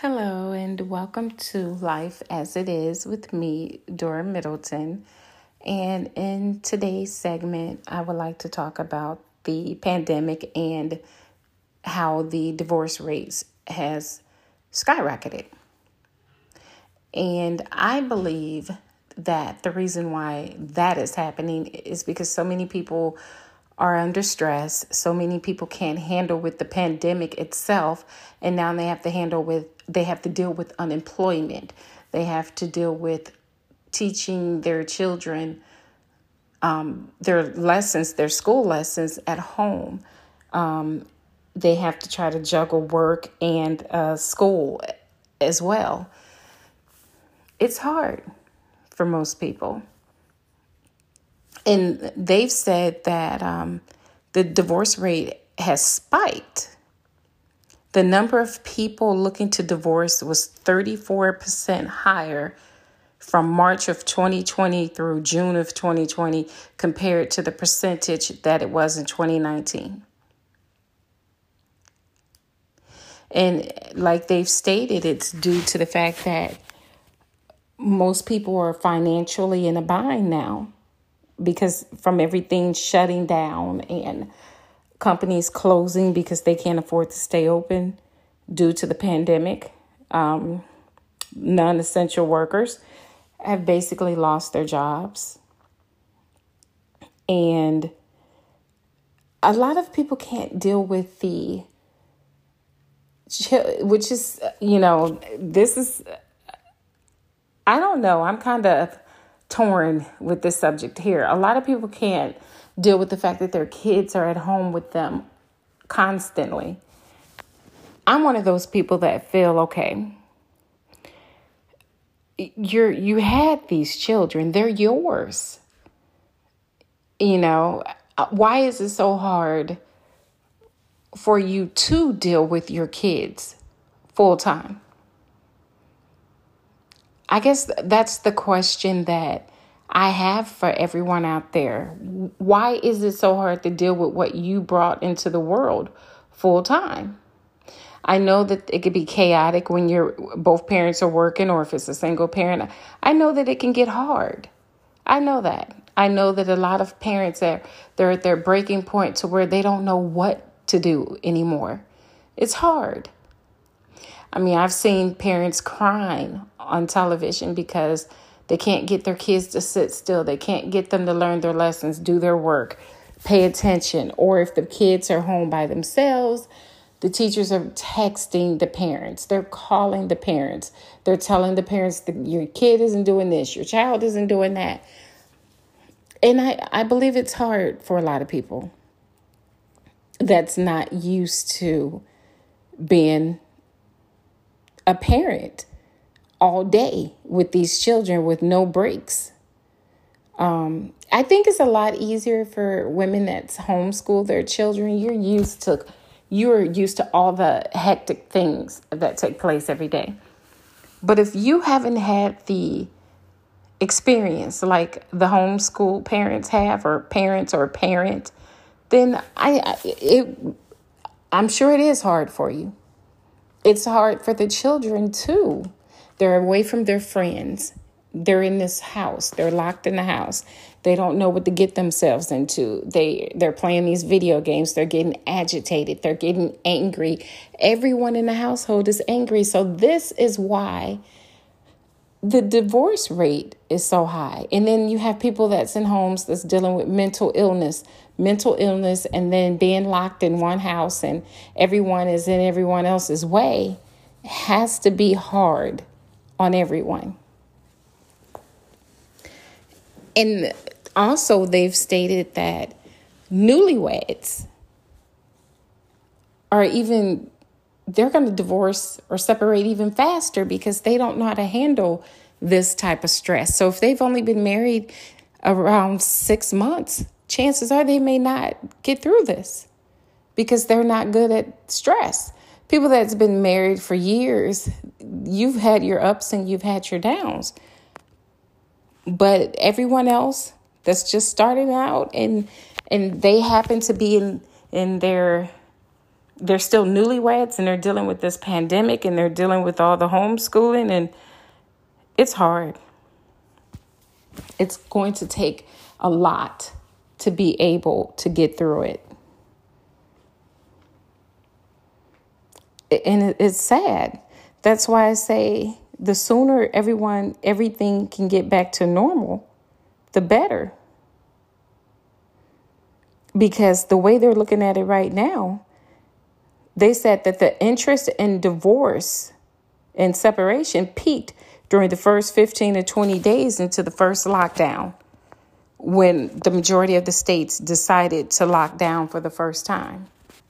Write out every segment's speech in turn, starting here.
Hello, and welcome to Life as It Is with me, Dora Middleton. And in today's segment, I would like to talk about the pandemic and how the divorce rates has skyrocketed. And I believe that the reason why that is happening is because so many people are under stress. So many people can't handle with the pandemic itself, and now they have to deal with unemployment. They have to deal with teaching their children their school lessons at home. They have to try to juggle work and school as well. It's hard for most people. And they've said that the divorce rate has spiked. The number of people looking to divorce was 34% higher from March of 2020 through June of 2020 compared to the percentage that it was in 2019. And like they've stated, it's due to the fact that most people are financially in a bind now because from everything shutting down and companies closing because they can't afford to stay open due to the pandemic. Non-essential workers have basically lost their jobs. And a lot of people can't deal with which is, this is, I don't know. I'm kind of torn with this subject here. A lot of people can't deal with the fact that their kids are at home with them constantly. I'm one of those people that feel, okay, you had these children, they're yours. Why is it so hard for you to deal with your kids full time? I guess that's the question that I have for everyone out there. Why is it so hard to deal with what you brought into the world full time? I know that it could be chaotic when both parents are working, or if it's a single parent. I know that it can get hard. I know that. I know that a lot of parents they're at their breaking point to where they don't know what to do anymore. It's hard. I mean, I've seen parents crying on television because they can't get their kids to sit still. They can't get them to learn their lessons, do their work, pay attention. Or if the kids are home by themselves, the teachers are texting the parents. They're calling the parents. They're telling the parents that your kid isn't doing this, your child isn't doing that. And I believe it's hard for a lot of people that's not used to being a parent all day with these children with no breaks. I think it's a lot easier for women that's homeschool their children. You're used to all the hectic things that take place every day. But if you haven't had the experience like the homeschool parents have, or parents or a parent, then I'm sure it is hard for you. It's hard for the children too. They're away from their friends. They're in this house. They're locked in the house. They don't know what to get themselves into. They're playing these video games. They're getting agitated. They're getting angry. Everyone in the household is angry. So this is why the divorce rate is so high. And then you have people that's in homes that's dealing with mental illness, and then being locked in one house and everyone is in everyone else's way has to be hard on everyone. And also they've stated that newlyweds they're going to divorce or separate even faster because they don't know how to handle this type of stress. So if they've only been married around 6 months, chances are they may not get through this because they're not good at stress. People that's been married for years, you've had your ups and you've had your downs. But everyone else that's just starting out and they happen to be in their they're still newlyweds and they're dealing with this pandemic and they're dealing with all the homeschooling, and it's hard. It's going to take a lot to be able to get through it. And it's sad. That's why I say the sooner everything can get back to normal, the better. Because the way they're looking at it right now, they said that the interest in divorce and separation peaked during the first 15 to 20 days into the first lockdown, when the majority of the states decided to lock down for the first time.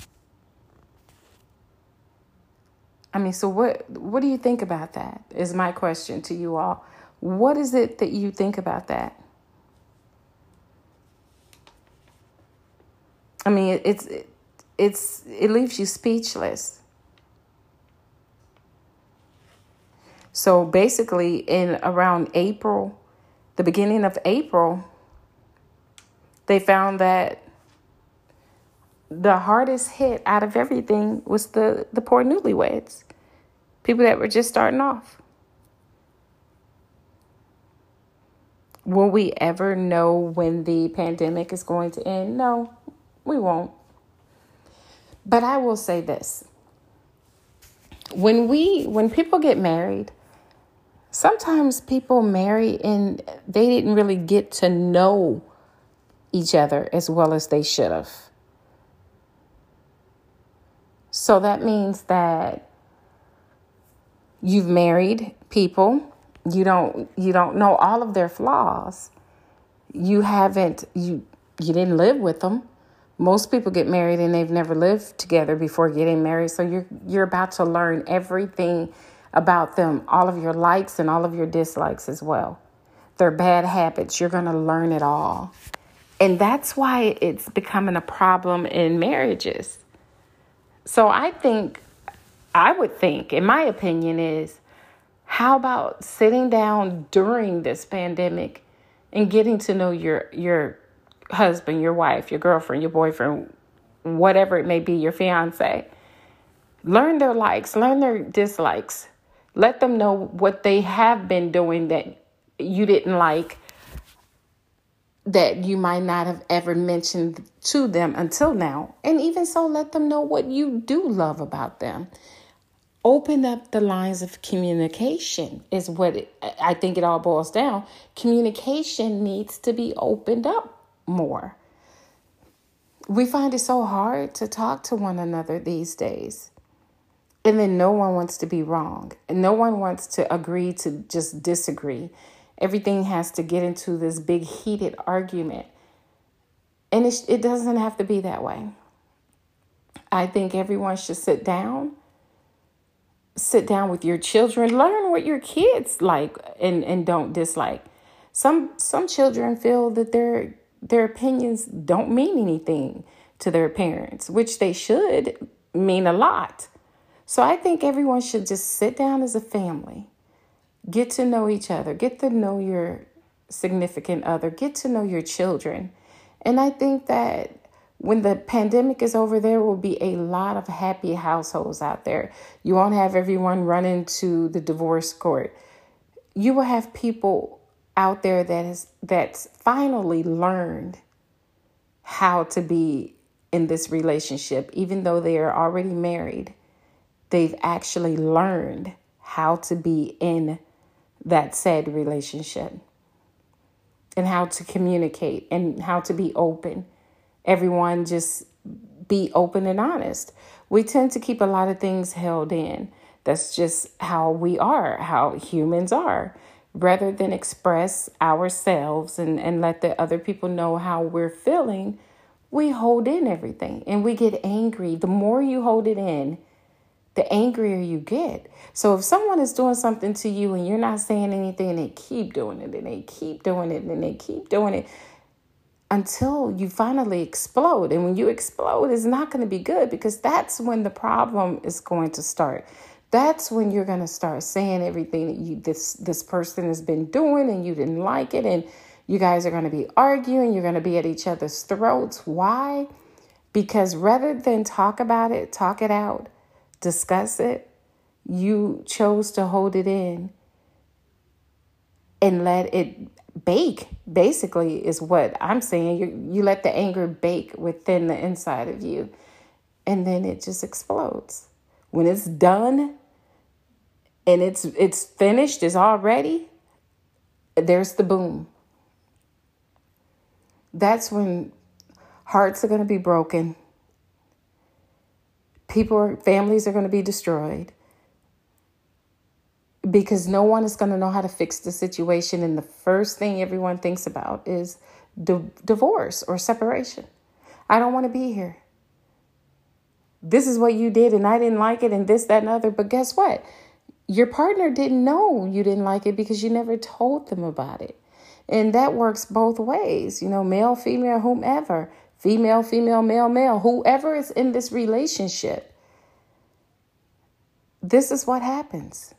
I mean, so what do you think about that is my question to you all. What is it that you think about that? I mean, it leaves you speechless. So basically in around April, the beginning of April, they found that the hardest hit out of everything was the poor newlyweds, people that were just starting off. Will we ever know when the pandemic is going to end? No, we won't. But I will say this. When people get married, sometimes people marry and they didn't really get to know each other as well as they should have. So that means that you've married people. You don't know all of their flaws. You didn't live with them. Most people get married and they've never lived together before getting married. So you're about to learn everything about them, all of your likes and all of your dislikes as well. Their bad habits, you're going to learn it all. And that's why it's becoming a problem in marriages. So I would think, in my opinion, is how about sitting down during this pandemic and getting to know your husband, your wife, your girlfriend, your boyfriend, whatever it may be, your fiance. Learn their likes, learn their dislikes. Let them know what they have been doing that you didn't like, that you might not have ever mentioned to them until now. And even so, let them know what you do love about them. Open up the lines of communication is what I think it all boils down. Communication needs to be opened up more. We find it so hard to talk to one another these days. And then no one wants to be wrong. And no one wants to agree to just disagree. Everything has to get into this big heated argument. And it doesn't have to be that way. I think everyone should sit down with your children, learn what your kids like and don't dislike. Some children feel that their opinions don't mean anything to their parents, which they should mean a lot. So I think everyone should just sit down as a family, get to know each other, get to know your significant other, get to know your children. And I think that when the pandemic is over, there will be a lot of happy households out there. You won't have everyone running to the divorce court. You will have people out there that's finally learned how to be in this relationship, even though they are already married. They've actually learned how to be in that said relationship and how to communicate and how to be open. Everyone just be open and honest. We tend to keep a lot of things held in. That's just how we are, how humans are. Rather than express ourselves and let the other people know how we're feeling, we hold in everything and we get angry. The more you hold it in, the angrier you get. So if someone is doing something to you and you're not saying anything, they keep doing it and they keep doing it and they keep doing it until you finally explode. And when you explode, it's not going to be good, because that's when the problem is going to start. That's when you're going to start saying everything that this person has been doing and you didn't like it. And you guys are going to be arguing. You're going to be at each other's throats. Why? Because rather than talk about it, talk it out, discuss it, you chose to hold it in and let it bake, basically, is what I'm saying. You let the anger bake within the inside of you, and then it just explodes. When it's done and it's finished, it's all ready, there's the boom. That's when hearts are going to be broken. Families are going to be destroyed. Because no one is going to know how to fix the situation. And the first thing everyone thinks about is divorce or separation. I don't want to be here. This is what you did and I didn't like it and this, that, and other. But guess what? Your partner didn't know you didn't like it because you never told them about it. And that works both ways. Male, female, whomever. Female, female, male, male. Whoever is in this relationship. This is what happens.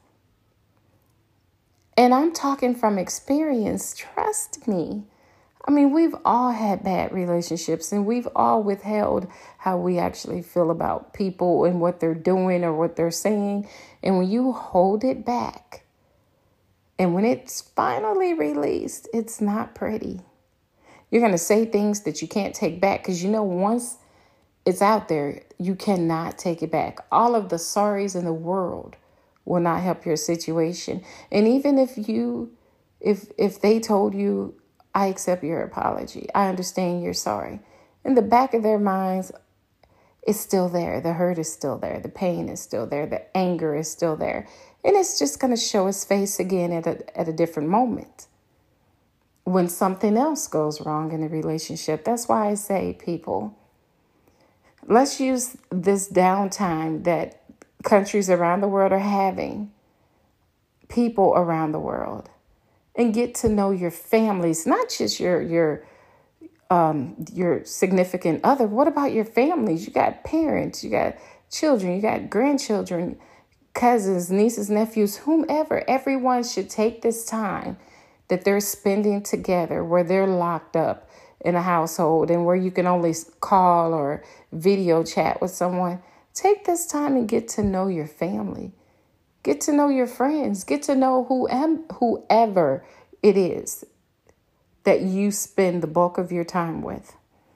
And I'm talking from experience. Trust me. I mean, we've all had bad relationships and we've all withheld how we actually feel about people and what they're doing or what they're saying. And when you hold it back and when it's finally released, it's not pretty. You're going to say things that you can't take back because, once it's out there, you cannot take it back. All of the sorries in the world will not help your situation. And even if they told you, I accept your apology, I understand you're sorry, in the back of their minds, it's still there. The hurt is still there. The pain is still there. The anger is still there. And it's just going to show its face again at a different moment when something else goes wrong in the relationship. That's why I say, people, let's use this downtime that countries around the world are having, people around the world, and get to know your families, not just your significant other. What about your families? You got parents, you got children, you got grandchildren, cousins, nieces, nephews, whomever. Everyone should take this time that they're spending together where they're locked up in a household and where you can only call or video chat with someone. Take this time and get to know your family. Get to know your friends. Get to know whoever it is that you spend the bulk of your time with.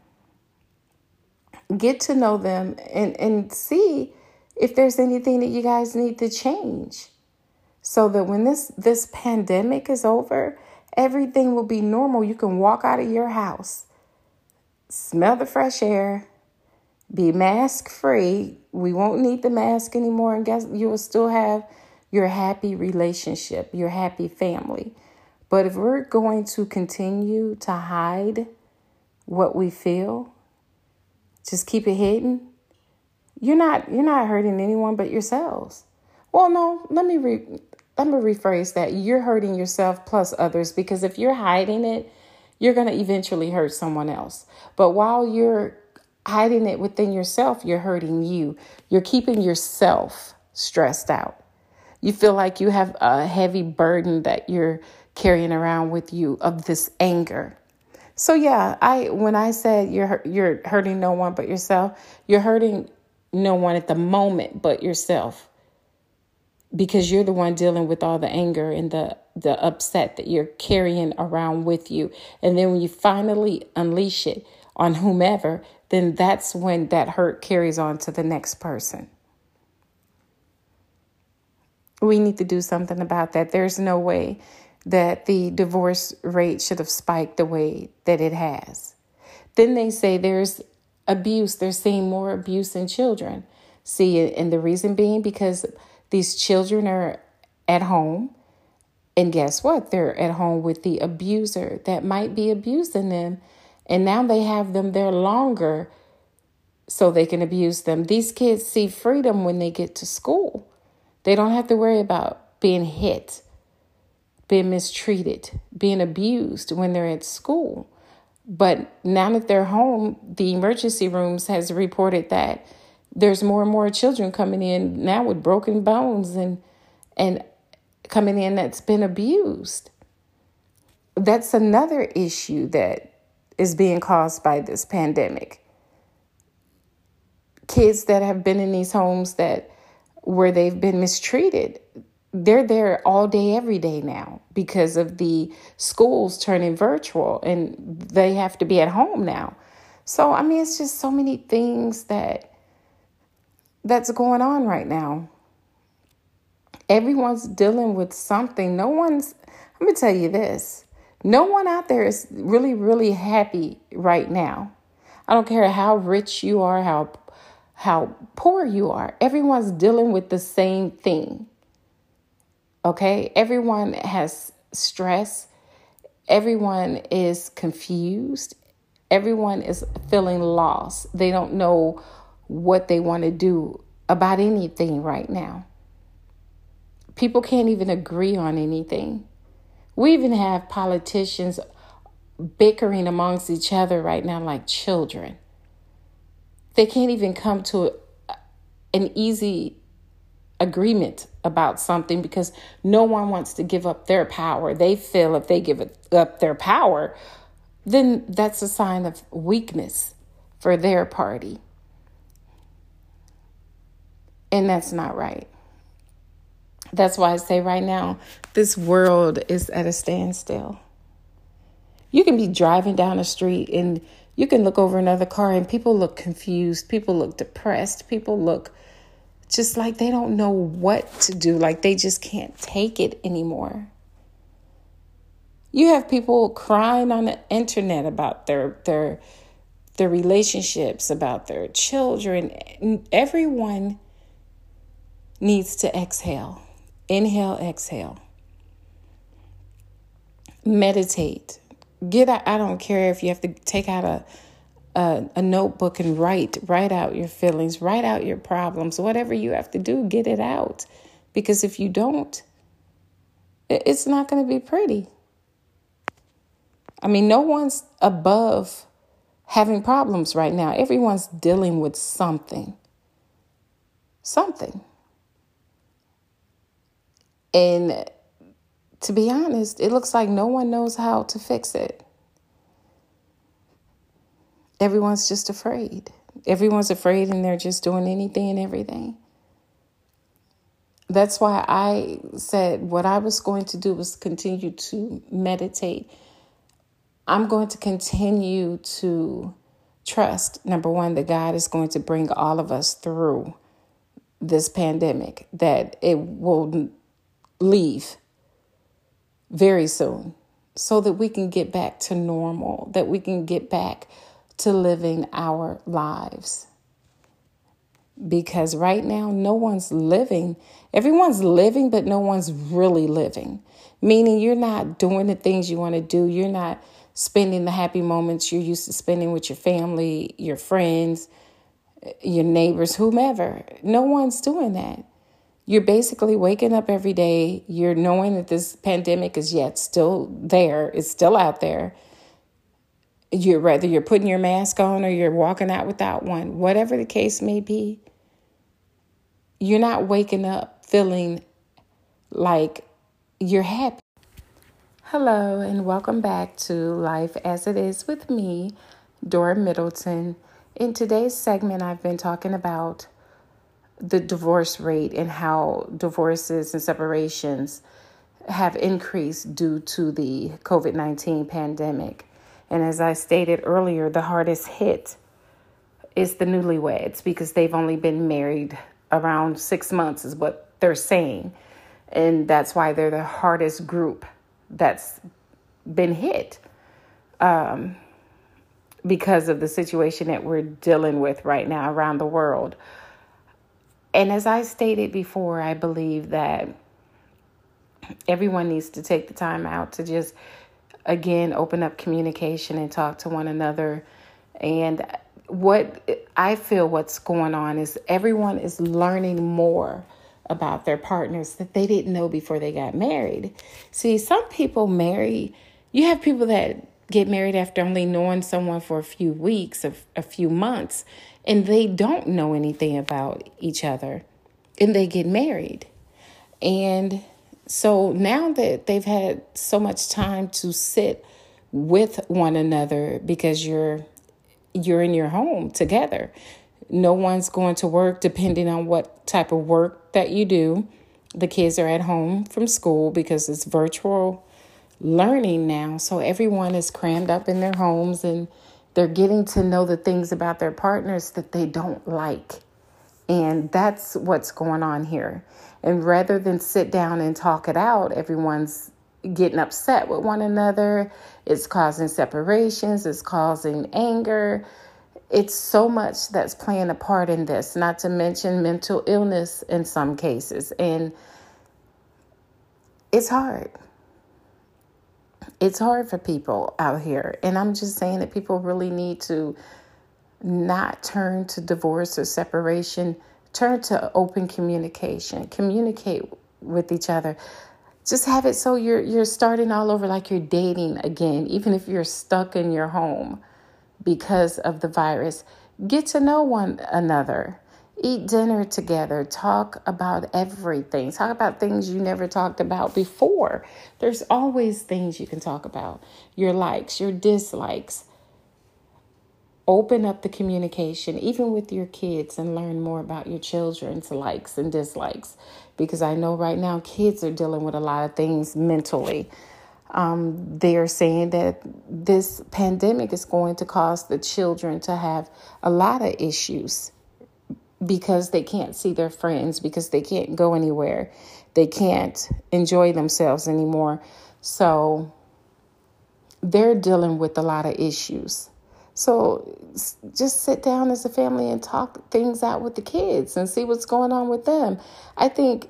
Get to know them and see if there's anything that you guys need to change so that when this pandemic is over, everything will be normal. You can walk out of your house, smell the fresh air, be mask free. We won't need the mask anymore. And guess you will still have your happy relationship, your happy family. But if we're going to continue to hide what we feel, just keep it hidden, you're not hurting anyone but yourselves. Well, no, let me rephrase that. You're hurting yourself plus others, because if you're hiding it, you're going to eventually hurt someone else. But while you're hiding it within yourself, you're hurting you. You're keeping yourself stressed out. You feel like you have a heavy burden that you're carrying around with you of this anger. So yeah, when I said you're hurting no one but yourself, you're hurting no one at the moment but yourself, because you're the one dealing with all the anger and the upset that you're carrying around with you. And then when you finally unleash it on whomever, then that's when that hurt carries on to the next person. We need to do something about that. There's no way that the divorce rate should have spiked the way that it has. Then they say there's abuse. They're seeing more abuse in children. See, and the reason being because these children are at home. And guess what? They're at home with the abuser that might be abusing them. And now they have them there longer so they can abuse them. These kids see freedom when they get to school. They don't have to worry about being hit, being mistreated, being abused when they're at school. But now that they're home, the emergency rooms has reported that there's more and more children coming in now with broken bones and coming in that's been abused. That's another issue that is being caused by this pandemic. kids that have been in these homes where they've been mistreated, they're there all day, every day now because of the schools turning virtual and they have to be at home now. So, I mean, it's just so many things that's going on right now. Everyone's dealing with something. I'm going to tell you this. No one out there is really, really happy right now. I don't care how rich you are, how poor you are. Everyone's dealing with the same thing. Okay? Everyone has stress. Everyone is confused. Everyone is feeling lost. They don't know what they want to do about anything right now. People can't even agree on anything. We even have politicians bickering amongst each other right now like children. They can't even come to an easy agreement about something because no one wants to give up their power. They feel if they give up their power, then that's a sign of weakness for their party. And that's not right. That's why I say right now, this world is at a standstill. You can be driving down the street and you can look over another car and people look confused. People look depressed. People look just like they don't know what to do. Like they just can't take it anymore. You have people crying on the internet about their relationships, about their children. Everyone needs to exhale. Inhale, exhale. Meditate. Get out. I don't care if you have to take out a notebook and write out your feelings, write out your problems, whatever you have to do, get it out. Because if you don't, it's not going to be pretty. I mean, no one's above having problems right now. Everyone's dealing with something. And to be honest, it looks like no one knows how to fix it. Everyone's just afraid. Everyone's afraid and they're just doing anything and everything. That's why I said what I was going to do was continue to meditate. I'm going to continue to trust, number one, that God is going to bring all of us through this pandemic, that it will leave very soon so that we can get back to normal, that we can get back to living our lives. Because right now, no one's living. Everyone's living, but no one's really living. Meaning you're not doing the things you want to do. You're not spending the happy moments you're used to spending with your family, your friends, your neighbors, whomever. No one's doing that. You're basically waking up every day. You're knowing that this pandemic is yet still there. It's still out there. Whether you're putting your mask on or you're walking out without one, whatever the case may be, you're not waking up feeling like you're happy. Hello, and welcome back to Life as It Is with me, Dora Middleton. In today's segment, I've been talking about the divorce rate and how divorces and separations have increased due to the COVID-19 pandemic. And as I stated earlier, the hardest hit is the newlyweds because they've only been married around 6 months is what they're saying. And that's why they're the hardest group that's been hit because of the situation that we're dealing with right now around the world. And as I stated before, I believe that everyone needs to take the time out to just, again, open up communication and talk to one another. And what I feel what's going on is everyone is learning more about their partners that they didn't know before they got married. See, some people marry, you have people that get married after only knowing someone for a few weeks, a few months, and they don't know anything about each other, and they get married. And so now that they've had so much time to sit with one another because you're in your home together, No one's going to work, depending on what type of work that you do. The kids are at home from school because it's virtual learning now. So everyone is crammed up in their homes, and they're getting to know the things about their partners that they don't like. And that's what's going on here. And rather than sit down and talk it out, everyone's getting upset with one another. It's causing separations. It's causing anger. It's so much that's playing a part in this, not to mention mental illness in some cases. And it's hard. It's hard for people out here. And I'm just saying that people really need to not turn to divorce or separation. Turn to open communication. Communicate with each other. Just have it so you're starting all over, like you're dating again, even if you're stuck in your home because of the virus. Get to know one another. Eat dinner together. Talk about everything. Talk about things you never talked about before. There's always things you can talk about. Your likes, your dislikes. Open up the communication, even with your kids, and learn more about your children's likes and dislikes. Because I know right now kids are dealing with a lot of things mentally. They are saying that this pandemic is going to cause the children to have a lot of issues because they can't see their friends, because they can't go anywhere. They can't enjoy themselves anymore. So they're dealing with a lot of issues. So just sit down as a family and talk things out with the kids and see what's going on with them. I think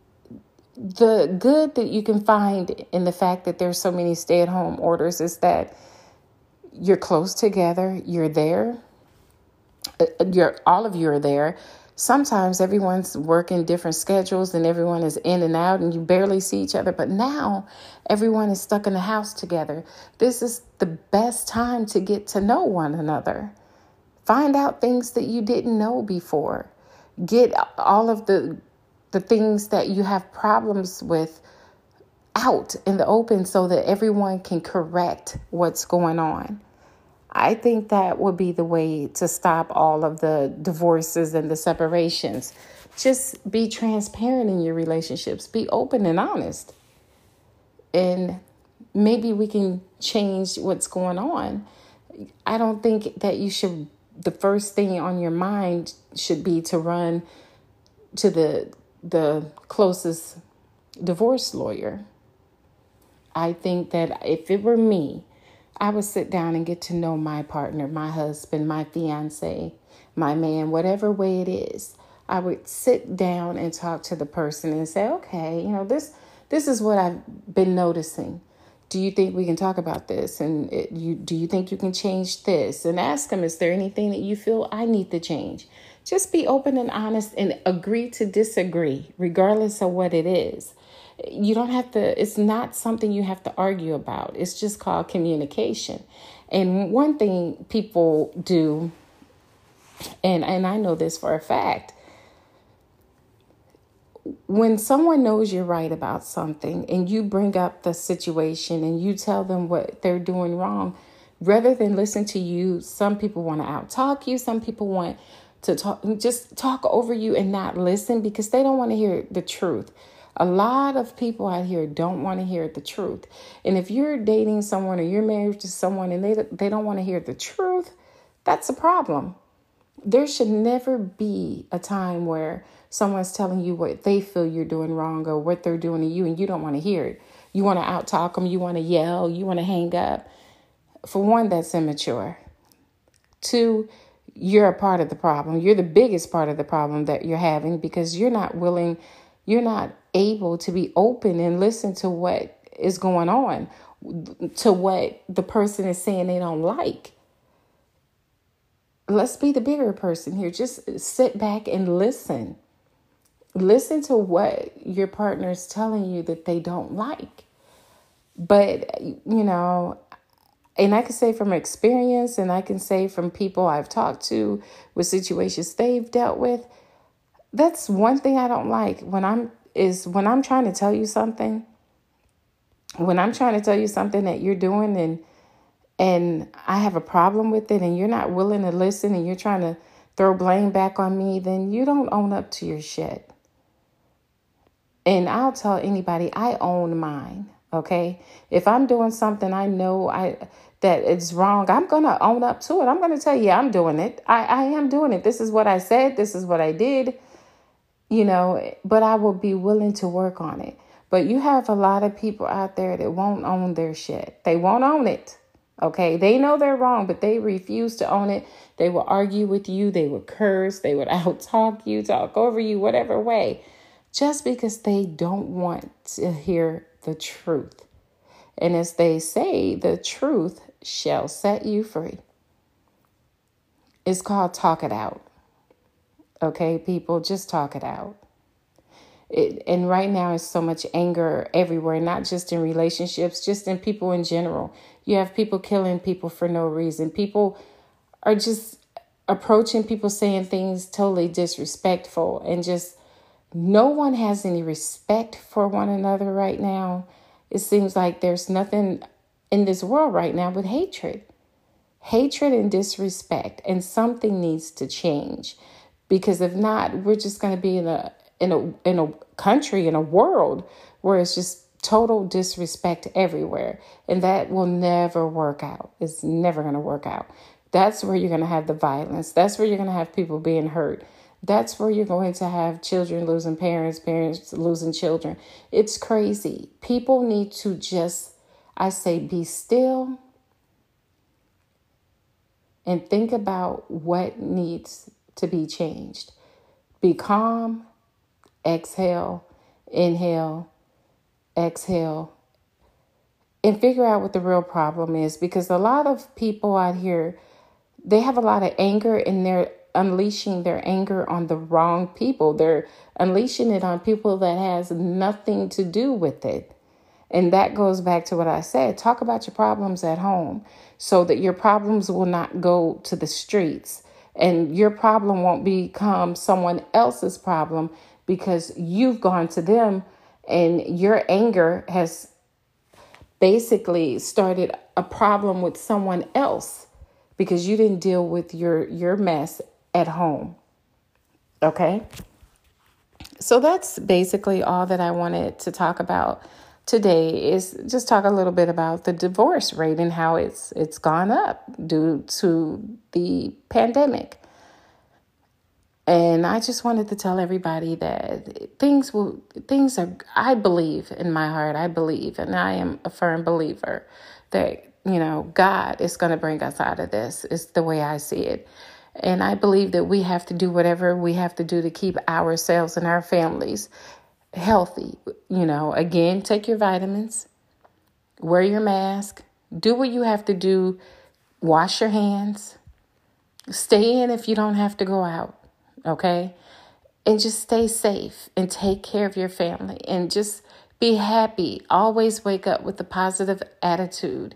the good that you can find in the fact that there's so many stay-at-home orders is that you're close together, you're there, all of you are there. Sometimes everyone's working different schedules and everyone is in and out and you barely see each other. But now everyone is stuck in the house together. This is the best time to get to know one another. Find out things that you didn't know before. Get all of the things that you have problems with out in the open so that everyone can correct what's going on. I think that would be the way to stop all of the divorces and the separations. Just be transparent in your relationships. Be open and honest. And maybe we can change what's going on. I don't think that the first thing on your mind should be to run to the closest divorce lawyer. I think that if it were me, I would sit down and get to know my partner, my husband, my fiance, my man, whatever way it is. I would sit down and talk to the person and say, okay, this is what I've been noticing. Do you think we can talk about this? And do you think you can change this? And ask them, is there anything that you feel I need to change? Just be open and honest and agree to disagree, regardless of what it is. You don't have to, it's not something you have to argue about. It's just called communication. And one thing people do, and I know this for a fact, when someone knows you're right about something and you bring up the situation and you tell them what they're doing wrong, rather than listen to you, some people want to out-talk you. Some people want to talk over you and not listen because they don't want to hear the truth. A lot of people out here don't want to hear the truth. And if you're dating someone or you're married to someone and they don't want to hear the truth, that's a problem. There should never be a time where someone's telling you what they feel you're doing wrong or what they're doing to you and you don't want to hear it. You want to out-talk them. You want to yell. You want to hang up. For one, that's immature. Two, you're a part of the problem. You're the biggest part of the problem that you're having because you're not able to be open and listen to what is going on, to what the person is saying they don't like. Let's be the bigger person here. Just sit back and listen. Listen to what your partner is telling you that they don't like. But, and I can say from experience and I can say from people I've talked to with situations they've dealt with, that's one thing I don't like when I'm trying to tell you something. When I'm trying to tell you something that you're doing and I have a problem with it and you're not willing to listen and you're trying to throw blame back on me, then you don't own up to your shit. And I'll tell anybody, I own mine. Okay. If I'm doing something I know that it's wrong, I'm going to own up to it. I'm going to tell you, I'm doing it. I am doing it. This is what I said. This is what I did, but I will be willing to work on it. But you have a lot of people out there that won't own their shit. They won't own it. Okay. They know they're wrong, but they refuse to own it. They will argue with you. They would curse. They would out-talk you, talk over you, whatever way, just because they don't want to hear the truth. And as they say, the truth shall set you free. It's called talk it out. Okay, people, just talk it out. And right now, it's so much anger everywhere, not just in relationships, just in people in general. You have people killing people for no reason. People are just approaching people, saying things totally disrespectful, and just no one has any respect for one another right now. It seems like there's nothing in this world right now but hatred and disrespect, and something needs to change, because if not, we're just going to be in a country, in a world where it's just total disrespect everywhere, and that will never work out. It's never going to work out. That's where you're going to have the violence. That's where you're going to have people being hurt. That's where you're going to have children losing parents, parents losing children. It's crazy. People need to just, I say, be still and think about what needs to be changed. Be calm, exhale, inhale, exhale, and figure out what the real problem is, because a lot of people out here, they have a lot of anger, and they're unleashing their anger on the wrong people. They're unleashing it on people that has nothing to do with it. And that goes back to what I said. Talk about your problems at home so that your problems will not go to the streets, and your problem won't become someone else's problem because you've gone to them and your anger has basically started a problem with someone else because you didn't deal with your mess at home. Okay. So that's basically all that I wanted to talk about today, is just talk a little bit about the divorce rate and how it's gone up due to the pandemic. And I just wanted to tell everybody that things are, I believe in my heart, and I am a firm believer that, God is going to bring us out of this. It's the way I see it. And I believe that we have to do whatever we have to do to keep ourselves and our families healthy. Again, take your vitamins, wear your mask, do what you have to do, wash your hands, stay in if you don't have to go out. Okay. And just stay safe and take care of your family and just be happy. Always wake up with a positive attitude,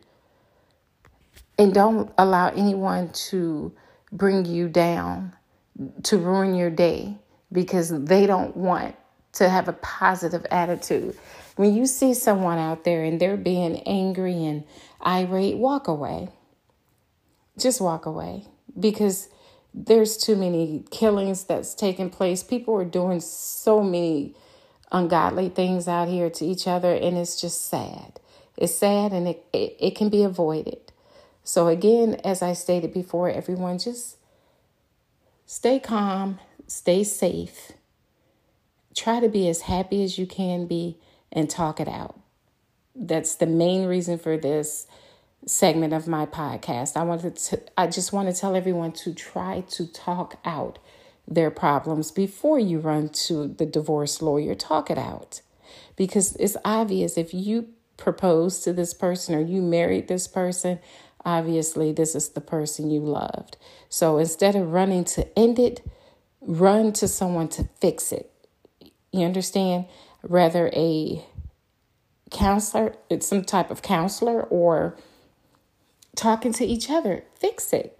and don't allow anyone to bring you down, to ruin your day, because they don't want to have a positive attitude. When you see someone out there and they're being angry and irate, walk away. Just walk away, because there's too many killings that's taking place. People are doing so many ungodly things out here to each other, and it's just sad. It's sad, and it can be avoided. So again, as I stated before, everyone just stay calm, stay safe, try to be as happy as you can be, and talk it out. That's the main reason for this segment of my podcast. I just want to tell everyone to try to talk out their problems before you run to the divorce lawyer. Talk it out, because it's obvious if you propose to this person or you married this person, obviously this is the person you loved. So instead of running to end it, run to someone to fix it. You understand? Rather a counselor, it's some type of counselor, or talking to each other, fix it.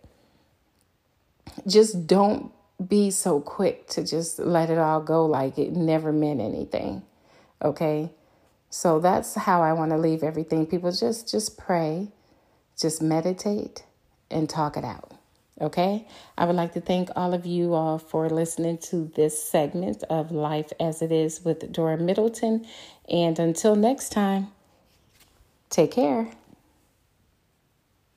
Just don't be so quick to just let it all go like it never meant anything. Okay? So that's how I want to leave everything. People just pray, just meditate, and talk it out. Okay, I would like to thank all of you all for listening to this segment of Life as It Is with Dora Middleton. And until next time, take care.